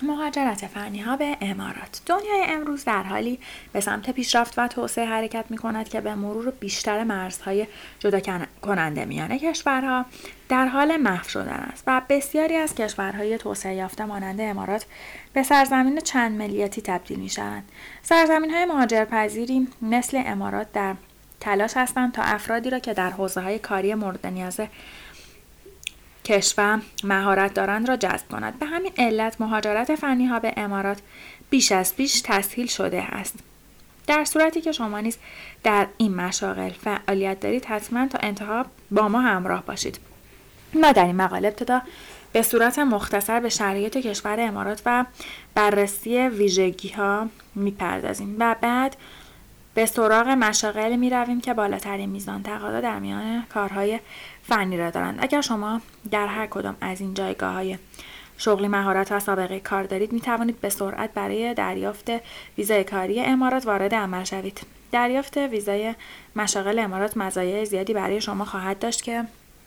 مهاجرت فنی‌ها به امارات. دنیای امروز در حالی به سمت پیشرفت و توسعه حرکت می‌کند که به مرور بیشتر مرزهای جدا کننده میان کشورها در حال محو شدن است و بسیاری از کشورهای توسعه یافته مانند امارات به سرزمین چند ملیتی تبدیل می‌شوند. سرزمین‌های مهاجرپذیری مثل امارات در تلاش هستند تا افرادی را که در حوزه‌های کاری مورد نیاز کشور مهارت دارند را جذب کند. به همین علت مهاجرت فنی‌ها به امارات بیش از پیش تسهیل شده است. در صورتی که شما نیز در این مشاغل فعالیت دارید، حتما تا انتها با ما همراه باشید. ما در این مقاله ابتدا به صورت مختصر به شرایط کشور امارات و بررسی ویژگی‌ها می‌پردازیم و بعد به سراغ مشاغل می رویم که بالاترین میزان تقاضا در میان کارهای فنی را دارند. اگر شما در هر کدام از این جایگاه‌های شغلی مهارت و سابقه کار دارید، می توانید به سرعت برای دریافت ویزای کاری امارات وارد عمل شوید. دریافت ویزای مشاغل امارات مزایای زیادی برای شما خواهد داشت که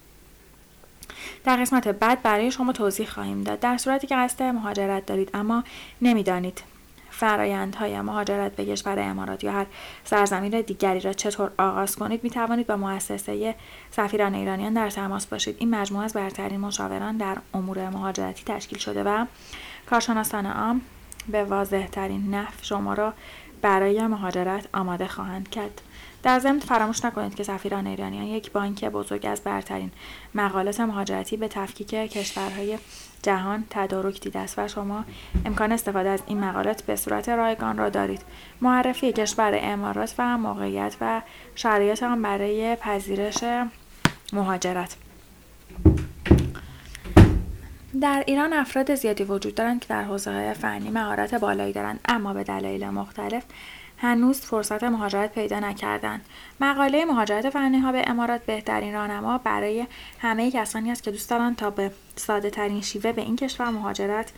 در قسمت بعد برای شما توضیح خواهیم داد. در صورتی که قصد مهاجرت دارید اما نمی‌دانید فرایندهای مهاجرت به کشور امارات یا هر سرزمین دیگری را چطور آغاز کنید، می توانید با مؤسسه سفیران ایرانیان در تماس باشید. این مجموعه از برترین مشاوران در امور مهاجرتی تشکیل شده و کارشناسان عام به واضح ترین نحو شما را برای مهاجرت آماده خواهند کرد. در ضمن فراموش نکنید که سفیران ایرانیان یک بانک بزرگ از برترین مقالات مهاجرتی به تفکیک کشورهای جهان تدارک دیده است و شما امکان استفاده از این مقالات به صورت رایگان را دارید. معرفی کشور امارات و موقعیت و شرایط آن برای پذیرش مهاجرت. در ایران افراد زیادی وجود دارند که در حوزه‌های فنی مهارت بالایی دارند، اما به دلایل مختلف هنوز فرصت مهاجرت پیدا نکردند. مقاله مهاجرت فنی‌ها به امارات بهترین راهنما برای همه کسانی است که دوست دارند تا به ساده‌ترین شیوه به این کشور مهاجرت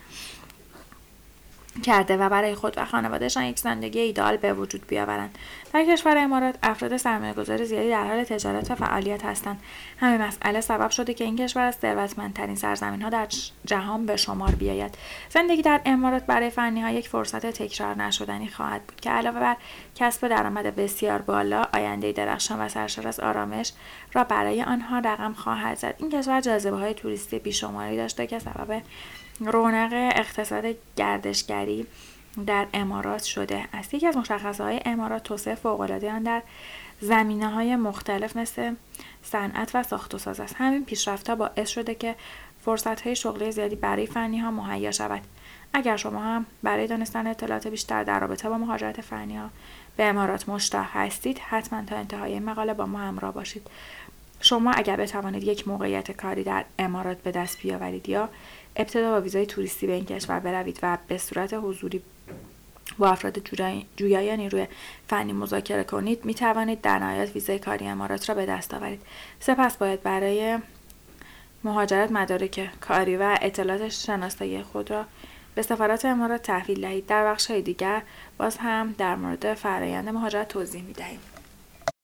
کرده و برای خود و خانواده‌شان یک زندگی ایدئال به وجود بیاورند. در کشور امارات افراد سرمایه‌گذار زیادی در حال تجارت و فعالیت هستند. همین مسئله سبب شده که این کشور از ثروتمندترین سرزمین‌ها در جهان به شمار بیاید. زندگی در امارات برای فنی‌ها یک فرصت تکرار نشدنی خواهد بود که علاوه بر کسب درآمد بسیار بالا، آینده درخشان و سرشار از آرامش را برای آنها رقم خواهد زد. این کشور جاذبه‌های توریستی بیشماری داشته که سبب رونق اقتصاد گردشگری در امارات شده است. یکی از مشخصه‌های امارات توسعه فوق‌العاده آن در زمینه‌های مختلف مثل صنعت و ساخت و ساز است. همین پیشرفت‌ها باعث شده که فرصت‌های شغلی زیادی برای فنی‌ها مهیا شود. اگر شما هم برای دانستن اطلاعات بیشتر در رابطه با مهاجرت فنی‌ها به امارات مشتاق هستید، حتما تا انتهای این مقاله با ما همراه باشید. شما اگر بتوانید یک موقعیت کاری در امارات به دست بیاورید یا ابتدا با ویزای توریستی به این کشور بروید و به صورت حضوری با افراد جویای نیروی فنی مذاکره کنید، می توانید در نهایت ویزای کاری امارات را به دست آورید. سپس باید برای مهاجرت مدارک کاری و اطلاعات شناسایی خود را به سفارت امارات تحویل دهید. در بخش‌های دیگر باز هم در مورد فرآیند مهاجرت توضیح می دهیم.